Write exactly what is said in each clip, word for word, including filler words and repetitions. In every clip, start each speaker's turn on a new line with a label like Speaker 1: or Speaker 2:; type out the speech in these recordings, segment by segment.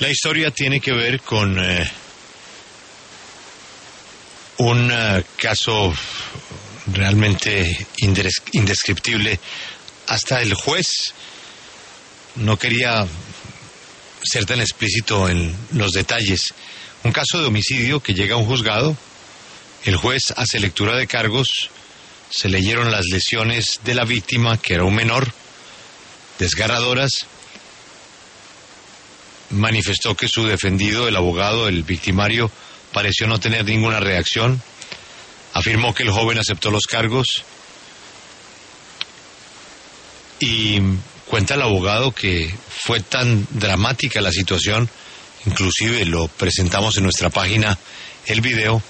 Speaker 1: La historia tiene que ver con eh, un uh, caso realmente indes- indescriptible. Hasta el juez no quería ser tan explícito en los detalles. Un caso de homicidio que llega a un juzgado, el juez hace lectura de cargos, se leyeron las lesiones de la víctima, que era un menor, desgarradoras. Manifestó que su defendido, el abogado, el victimario, pareció no tener ninguna reacción. Afirmó que el joven aceptó los cargos y cuenta el abogado que fue tan dramática la situación, inclusive lo presentamos en nuestra página el video,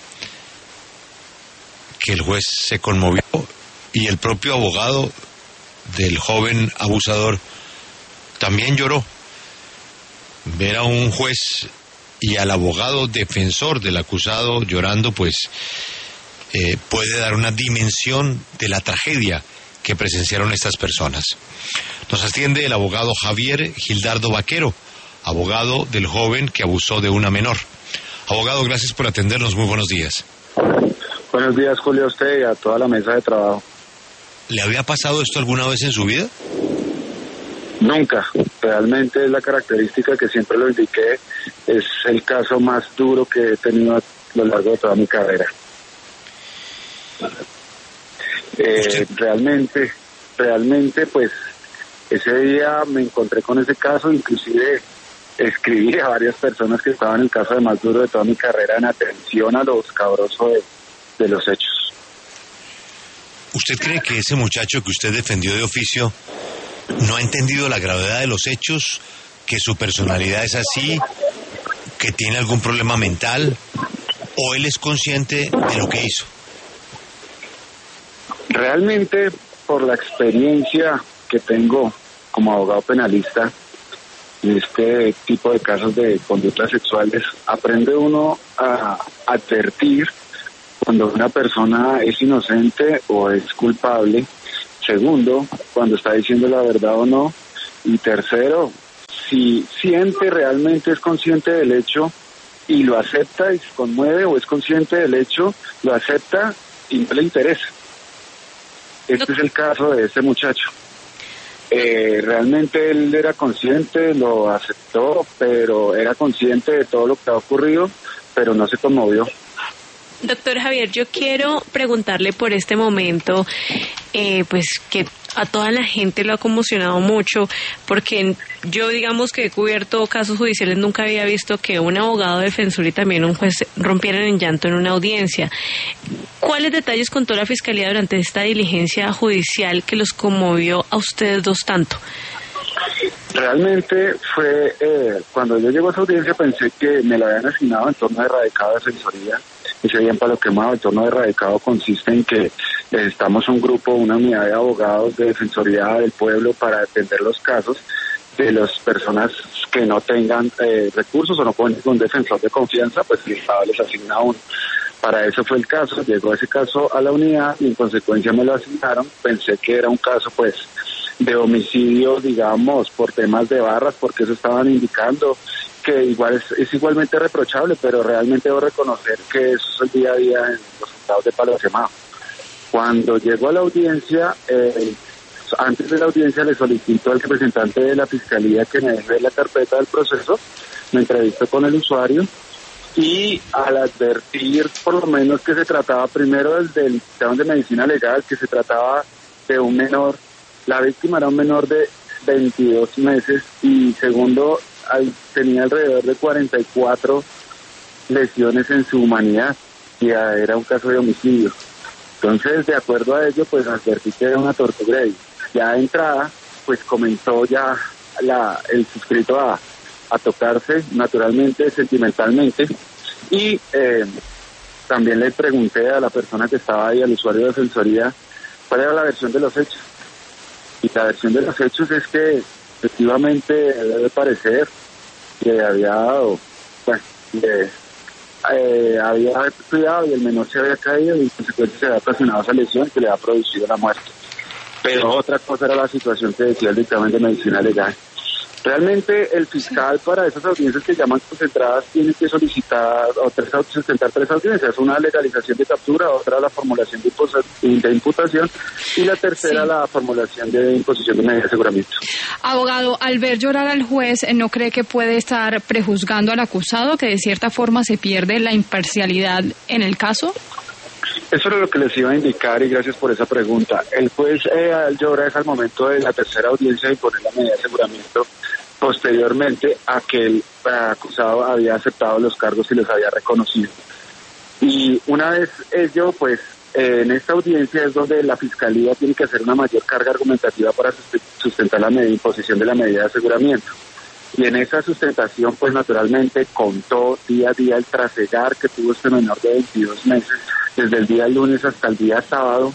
Speaker 1: que el juez se conmovió y el propio abogado del joven abusador también lloró. Ver a un juez y al abogado defensor del acusado llorando, pues eh, puede dar una dimensión de la tragedia que presenciaron estas personas. Nos atiende el abogado Javier Gildardo Vaquero, abogado del joven que abusó de una menor. Abogado, gracias por atendernos, muy buenos días.
Speaker 2: Buenos días, Julio, a usted y a toda la mesa de trabajo.
Speaker 1: ¿Le había pasado esto alguna vez en su vida?
Speaker 2: Nunca. Realmente es la característica que siempre lo indiqué. Es el caso más duro que he tenido a lo largo de toda mi carrera. Eh, realmente, realmente, pues, ese día me encontré con ese caso, inclusive escribí a varias personas que estaban en el caso de más duro de toda mi carrera en atención a lo escabroso de, de los hechos.
Speaker 1: ¿Usted cree que ese muchacho que usted defendió de oficio no ha entendido la gravedad de los hechos, que su personalidad es así, que tiene algún problema mental, o él es consciente de lo que hizo?
Speaker 2: Realmente, por la experiencia que tengo como abogado penalista en este tipo de casos de conductas sexuales, aprende uno a advertir cuando una persona es inocente o es culpable. Segundo, cuando está diciendo la verdad o no. Y tercero, si siente realmente, es consciente del hecho y lo acepta y se conmueve, o es consciente del hecho, lo acepta y no le interesa. Este es el caso de este muchacho. Eh, realmente él era consciente, lo aceptó, pero era consciente de todo lo que ha ocurrido, pero no se conmovió.
Speaker 3: Doctor Javier, yo quiero preguntarle por este momento, eh, pues que a toda la gente lo ha conmocionado mucho, porque yo, digamos que he cubierto casos judiciales, nunca había visto que un abogado defensor y también un juez rompieran en llanto en una audiencia. ¿Cuáles detalles contó la Fiscalía durante esta diligencia judicial que los conmovió a ustedes dos tanto?
Speaker 2: Realmente fue, eh, cuando yo llego a esa audiencia pensé que me la habían asignado en torno de radicado de defensoría. Ese día en Palo Quemado, el torno de radicado consiste en que estamos un grupo, una unidad de abogados de Defensoría del Pueblo para defender los casos de las personas que no tengan eh, recursos o no pueden con un defensor de confianza, pues el Estado les asigna uno. Para eso fue el caso, llegó ese caso a la unidad y en consecuencia me lo asignaron. Pensé que era un caso pues de homicidio, digamos, por temas de barras, porque eso estaban indicando, que igual es, es igualmente reprochable, pero realmente debo reconocer que eso es el día a día en los estados de Palo Quemado. Cuando llegó a la audiencia, eh, antes de la audiencia le solicito al representante de la Fiscalía que me deje la carpeta del proceso, me entrevisto con el usuario y al advertir por lo menos que se trataba primero del, del dictamen de medicina legal, que se trataba de un menor, la víctima era un menor de veintidós meses y segundo, tenía alrededor de cuarenta y cuatro lesiones en su humanidad y era un caso de homicidio. Entonces, de acuerdo a ello, pues advertí que era una tortura y ya de entrada, pues comenzó ya la, el suscrito a, a tocarse naturalmente, sentimentalmente y eh, también le pregunté a la persona que estaba ahí, al usuario de defensoría, cuál era la versión de los hechos. Y la versión de los hechos es que efectivamente debe parecer que había dado, bueno, le, eh, había cuidado y el menor se había caído y en consecuencia se había ocasionado esa lesión que le ha producido la muerte. Pero otra cosa era la situación que decía el dictamen de medicina legal. Realmente el fiscal para esas audiencias que llaman concentradas tiene que solicitar o tres, sustentar tres audiencias, una legalización de captura, otra la formulación de, impos- de imputación y la tercera sí. la formulación de imposición de medida de aseguramiento.
Speaker 4: Abogado, al ver llorar al juez, ¿no cree que puede estar prejuzgando al acusado, que de cierta forma se pierde la imparcialidad en el caso?
Speaker 2: Eso era lo que les iba a indicar y gracias por esa pregunta. El juez eh, al llorar es al momento de la tercera audiencia de imponer la medida de aseguramiento posteriormente a que el acusado había aceptado los cargos y los había reconocido. Y una vez ello, pues eh, en esta audiencia es donde la Fiscalía tiene que hacer una mayor carga argumentativa para sustentar la medida, imposición de la medida de aseguramiento. Y en esa sustentación, pues naturalmente contó día a día el trasegar que tuvo este menor de veintidós meses, desde el día lunes hasta el día sábado,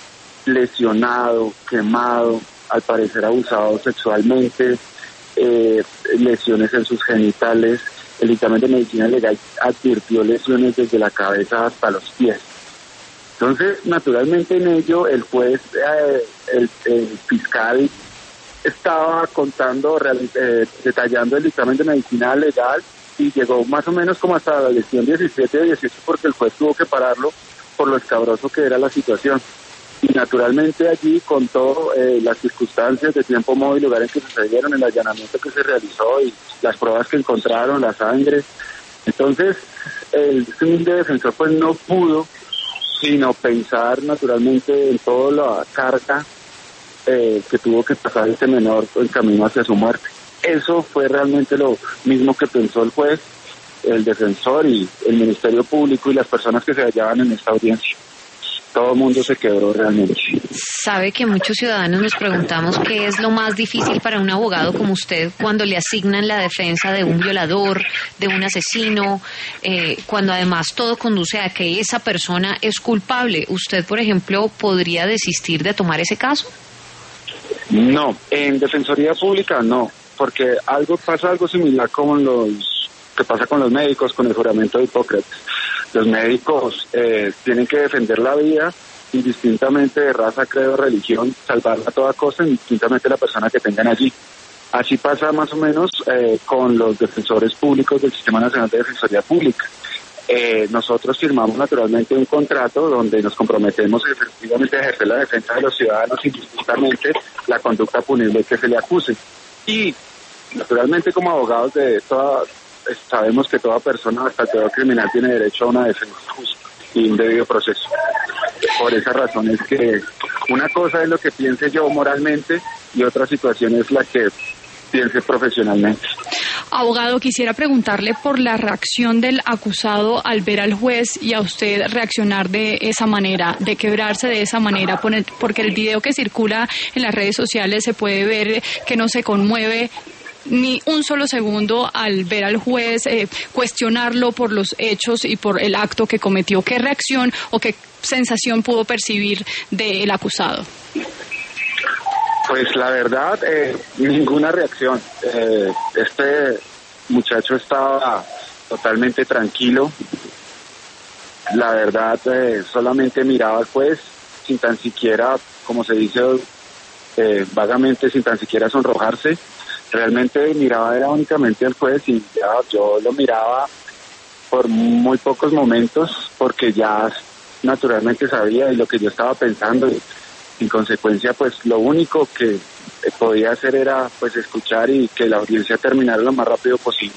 Speaker 2: lesionado, quemado, al parecer abusado sexualmente, eh, lesiones en sus genitales. El dictamen de medicina legal advirtió lesiones desde la cabeza hasta los pies. Entonces, naturalmente en ello, el juez, eh, el, el fiscal estaba contando, real, eh, detallando el dictamen de medicina legal y llegó más o menos como hasta la lesión diecisiete o dieciocho porque el juez tuvo que pararlo por lo escabroso que era la situación. Y naturalmente allí contó eh, las circunstancias de tiempo, modo y lugar en que sucedieron, el allanamiento que se realizó y las pruebas que encontraron, la sangre. Entonces, el humilde defensor pues no pudo sino pensar naturalmente en toda la carga eh, que tuvo que pasar este menor en camino hacia su muerte. Eso fue realmente lo mismo que pensó el juez, el defensor y el Ministerio Público y las personas que se hallaban en esta audiencia. Todo el mundo se quebró realmente.
Speaker 5: Sabe que muchos ciudadanos nos preguntamos qué es lo más difícil para un abogado como usted cuando le asignan la defensa de un violador, de un asesino, eh, cuando además todo conduce a que esa persona es culpable. ¿Usted, por ejemplo, podría desistir de tomar ese caso?
Speaker 2: No, en Defensoría Pública no, porque algo pasa algo similar con los que pasa con los médicos, con el juramento de Hipócrates. Los médicos eh, tienen que defender la vida indistintamente de raza, credo, religión, salvarla a toda costa, indistintamente de la persona que tengan allí. Así pasa más o menos eh, con los defensores públicos del Sistema Nacional de Defensoría Pública. Eh, nosotros firmamos naturalmente un contrato donde nos comprometemos efectivamente a ejercer la defensa de los ciudadanos indistintamente la conducta punible que se le acuse. Y naturalmente como abogados de toda... sabemos que toda persona, hasta el peor criminal, tiene derecho a una defensa justa y un debido proceso. Por esa razón es que una cosa es lo que piense yo moralmente y otra situación es la que piense profesionalmente.
Speaker 4: Abogado, quisiera preguntarle por la reacción del acusado al ver al juez y a usted reaccionar de esa manera, de quebrarse de esa manera, porque el video que circula en las redes sociales se puede ver que no se conmueve ni un solo segundo al ver al juez, eh, cuestionarlo por los hechos y por el acto que cometió. ¿Qué reacción o qué sensación pudo percibir del acusado?
Speaker 2: Pues la verdad, eh, ninguna reacción. Eh, este muchacho estaba totalmente tranquilo. La verdad, eh, solamente miraba al juez sin tan siquiera, como se dice eh, vagamente, sin tan siquiera sonrojarse. Realmente miraba era únicamente al juez y ya yo lo miraba por muy pocos momentos porque ya naturalmente sabía y lo que yo estaba pensando y en consecuencia pues lo único que podía hacer era pues escuchar y que la audiencia terminara lo más rápido posible.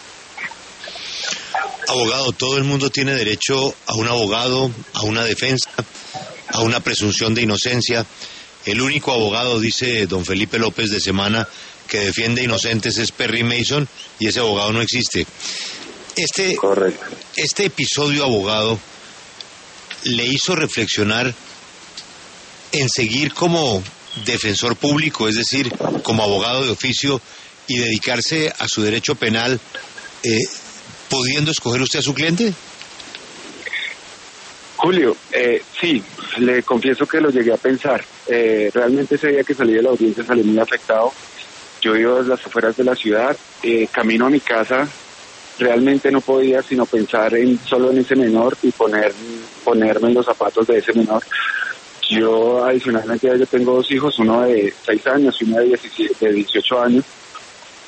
Speaker 1: Abogado, todo el mundo tiene derecho a un abogado, a una defensa, a una presunción de inocencia. El único abogado, dice don Felipe López de Semana, que defiende inocentes es Perry Mason y ese abogado no existe. Este,
Speaker 2: Correcto.
Speaker 1: Este episodio, abogado, le hizo reflexionar en seguir como defensor público, es decir, como abogado de oficio y dedicarse a su derecho penal, eh, pudiendo escoger usted a su cliente.
Speaker 2: Julio, eh, sí, le confieso que lo llegué a pensar. Eh, realmente ese día que salí de la audiencia salí muy afectado. Yo vivo desde las afueras de la ciudad, eh, camino a mi casa, realmente no podía sino pensar en solo en ese menor y poner ponerme en los zapatos de ese menor. Yo adicionalmente yo tengo dos hijos, uno de seis años y uno de dieciocho años,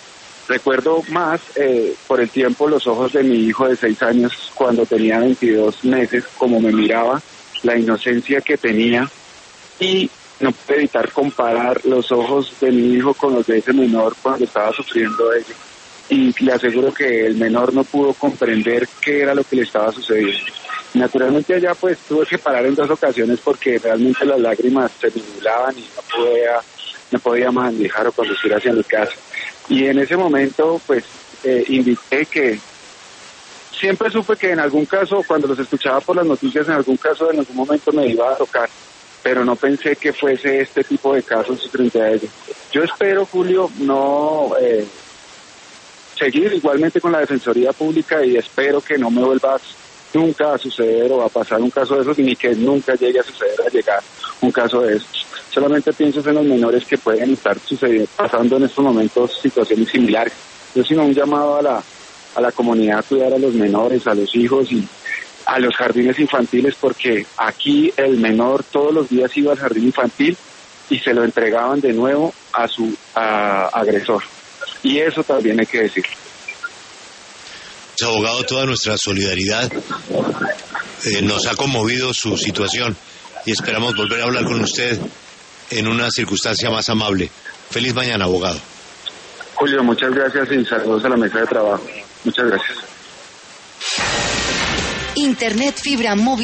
Speaker 2: Recuerdo más eh, por el tiempo los ojos de mi hijo de seis años cuando tenía veintidós meses, como me miraba, la inocencia que tenía, y no puedo evitar comparar los ojos de mi hijo con los de ese menor cuando estaba sufriendo ello. Y le aseguro que el menor no pudo comprender qué era lo que le estaba sucediendo. Naturalmente allá pues tuve que parar en dos ocasiones porque realmente las lágrimas se me nublaban y no podía, no podía manejar o conducir hacia mi casa. Y en ese momento pues eh, invité que siempre supe que en algún caso, cuando los escuchaba por las noticias, en algún caso, en algún momento me iba a tocar, pero no pensé que fuese este tipo de casos frente a ellos. Yo espero, Julio, no eh, seguir igualmente con la Defensoría Pública y espero que no me vuelva nunca a suceder o a pasar un caso de esos, ni que nunca llegue a suceder, a llegar un caso de esos. Solamente pienso en los menores que pueden estar sucediendo, pasando en estos momentos situaciones similares. Yo sino un llamado a la a la comunidad a cuidar a los menores, a los hijos y a los jardines infantiles, porque aquí el menor todos los días iba al jardín infantil y se lo entregaban de nuevo a su a, agresor. Y eso también hay que decir.
Speaker 1: Abogado, toda nuestra solidaridad. Eh, nos ha conmovido su situación y esperamos volver a hablar con usted en una circunstancia más amable. Feliz mañana, abogado.
Speaker 2: Julio, muchas gracias y saludos a la mesa de trabajo. Muchas gracias.
Speaker 6: Internet fibra móvil.